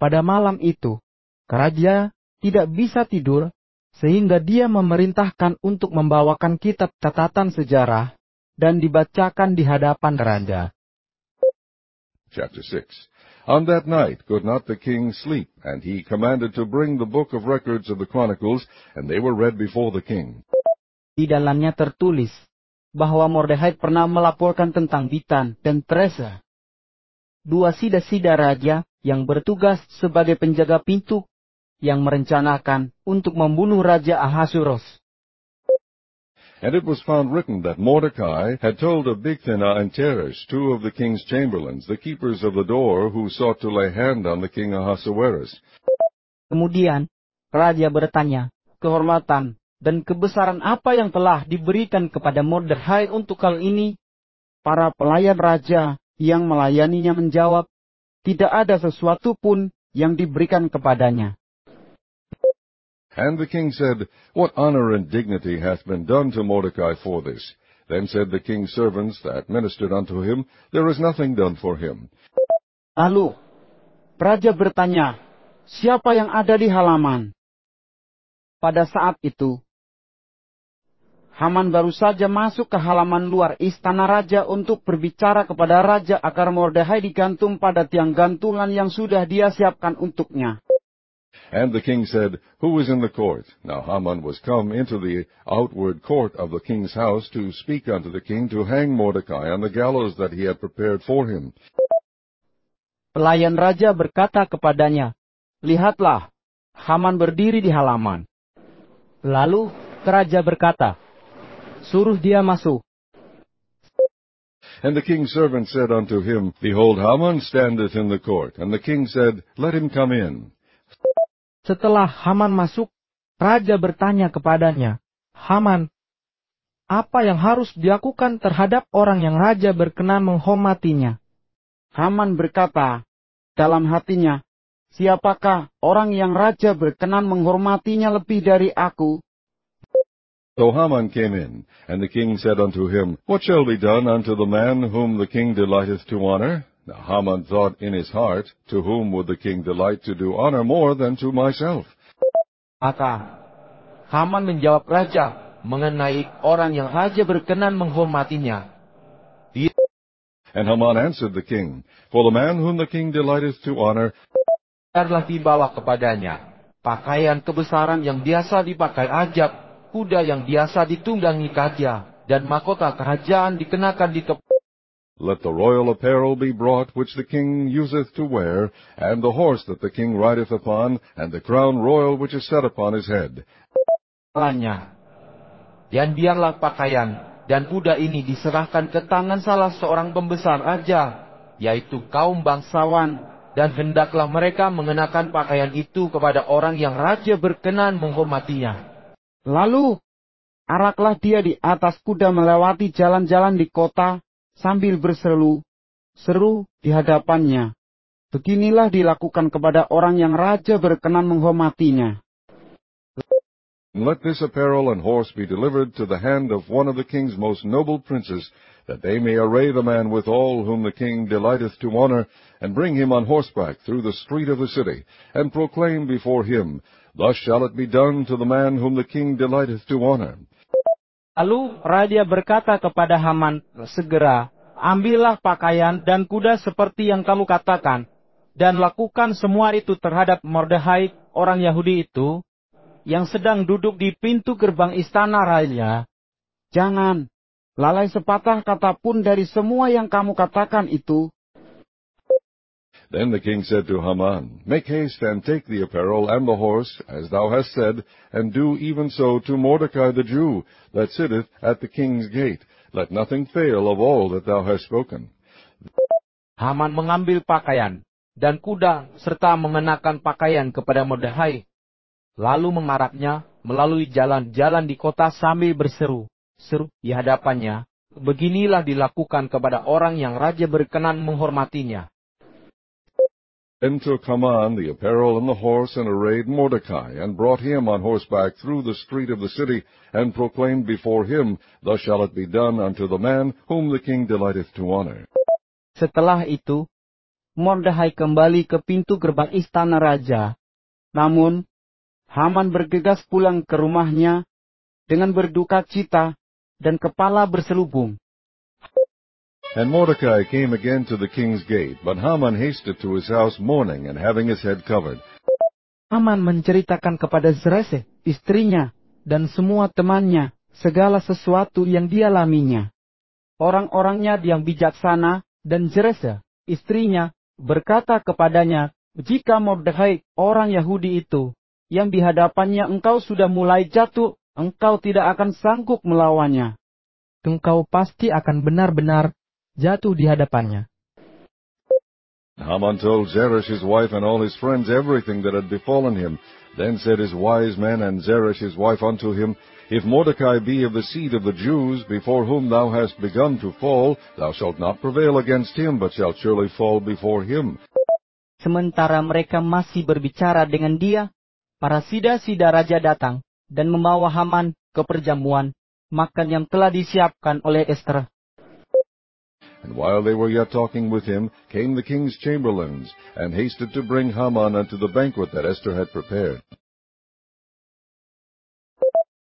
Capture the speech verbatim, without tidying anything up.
Pada malam itu, raja tidak bisa tidur, sehingga dia memerintahkan untuk membawakan kitab catatan sejarah dan dibacakan di hadapan raja. Chapter six. On that night could not the king sleep, and he commanded to bring the book of records of the Chronicles, and they were read before the king. Di dalamnya tertulis bahwa Mordekhai pernah melaporkan tentang Bitan dan Teresa, dua sida-sida raja yang bertugas sebagai penjaga pintu yang merencanakan untuk membunuh Raja Ahasuerus. And it was found written that Mordecai had told of Bigthana and Teresh, two of the king's chamberlains, the keepers of the door, who sought to lay hand on the king Ahasuerus. Kemudian, raja bertanya, kehormatan dan kebesaran apa yang telah diberikan kepada Mordekhai untuk hal ini? Para pelayan raja yang melayaninya menjawab, tidak ada sesuatu pun yang diberikan kepadanya. And the king said, What honor and dignity hath been done to Mordecai for this? Then said the king's servants that ministered unto him, There is nothing done for him. Lalu, raja bertanya, siapa yang ada di halaman? Pada saat itu, Haman baru saja masuk ke halaman luar istana raja untuk berbicara kepada raja agar Mordekhai digantung pada tiang gantungan yang sudah dia siapkan untuknya. And the king said, Who is in the court? Now Haman was come into the outward court of the king's house to speak unto the king to hang Mordecai on the gallows that he had prepared for him. Pelayan raja berkata kepadanya, Lihatlah, Haman berdiri di halaman. Lalu raja berkata, Suruh dia masuk. And the king's servant said unto him, Behold, Haman standeth in the court. And the king said, Let him come in. Setelah Haman masuk, raja bertanya kepadanya, Haman, apa yang harus dilakukan terhadap orang yang raja berkenan menghormatinya? Haman berkata dalam hatinya, siapakah orang yang raja berkenan menghormatinya lebih dari aku? So Haman came in, and the king said unto him, What shall be done unto the man whom the king delighteth to honor? Now Haman thought in his heart, To whom would the king delight to do honor more than to myself? Maka Haman menjawab raja mengenai orang yang raja berkenan menghormatinya. Dia And Haman answered the king, For the man whom the king delighteth to honor, biarlah dibawa kepadanya pakaian kebesaran yang biasa dipakai Ajab, kuda yang biasa ditunggangi gajah, dan mahkota kerajaan dikenakan di kepala. Let the royal apparel be brought which the king useth to wear, and the horse that the king rideth upon, and the crown royal which is set upon his head. Dan biarlah pakaian dan kuda ini diserahkan ke tangan salah seorang pembesar raja, yaitu kaum bangsawan, dan hendaklah mereka mengenakan pakaian itu kepada orang yang raja berkenan menghormatinya. Lalu, araklah dia di atas kuda melewati jalan-jalan di kota, sambil berseru, seru di hadapannya. Beginilah dilakukan kepada orang yang raja berkenan menghormatinya. Let this apparel and horse be delivered to the hand of one of the king's most noble princes, that they may array the man with all whom the king delighteth to honor, and bring him on horseback through the street of the city, and proclaim before him, Thus shall it be done to the man whom the king delighteth to honor. Lalu raja berkata kepada Haman, segera, ambillah pakaian dan kuda seperti yang kamu katakan, dan lakukan semua itu terhadap Mordekhai, orang Yahudi itu, yang sedang duduk di pintu gerbang istana raja. Jangan lalai sepatah kata pun dari semua yang kamu katakan itu. Then the king said to Haman, Make haste and take the apparel and the horse, as thou hast said, and do even so to Mordecai the Jew, that sitteth at the king's gate. Let nothing fail of all that thou hast spoken. Haman mengambil pakaian dan kuda serta mengenakan pakaian kepada Mordekhai, lalu mengaraknya melalui jalan-jalan di kota sambil berseru, seru di hadapannya. Beginilah dilakukan kepada orang yang raja berkenan menghormatinya. Then took Haman the apparel and the horse, and arrayed Mordecai, and brought him on horseback through the street of the city, and proclaimed before him, Thus shall it be done unto the man whom the king delighteth to honor. Setelah itu, Mordechai kembali ke pintu gerbang istana raja. Namun, Haman bergegas pulang ke rumahnya dengan berduka cita dan kepala berselubung. And Mordecai came again to the king's gate, but Haman hasted to his house mourning and having his head covered. Haman menceritakan kepada Zeresh, istrinya, dan semua temannya, segala sesuatu yang dialaminya. Orang-orangnya yang bijaksana, dan Zeresh, istrinya, berkata kepadanya, jika Mordechai, orang Yahudi itu, yang di hadapannya engkau sudah mulai jatuh, engkau tidak akan sanggup melawannya. Engkau pasti akan benar-benar jatuh di hadapannya. Haman told Zeresh his wife and all his friends everything that had befallen him. Then said his wise men and Zeresh his wife unto him, If Mordecai be of the seed of the Jews, before whom thou hast begun to fall, thou shalt not prevail against him, but shalt surely fall before him. Sementara mereka masih berbicara dengan dia, para sida-sida raja datang dan membawa Haman ke perjamuan makan yang telah disiapkan oleh Esther. And while they were yet talking with him, came the king's chamberlains, and hasted to bring Haman unto the banquet that Esther had prepared.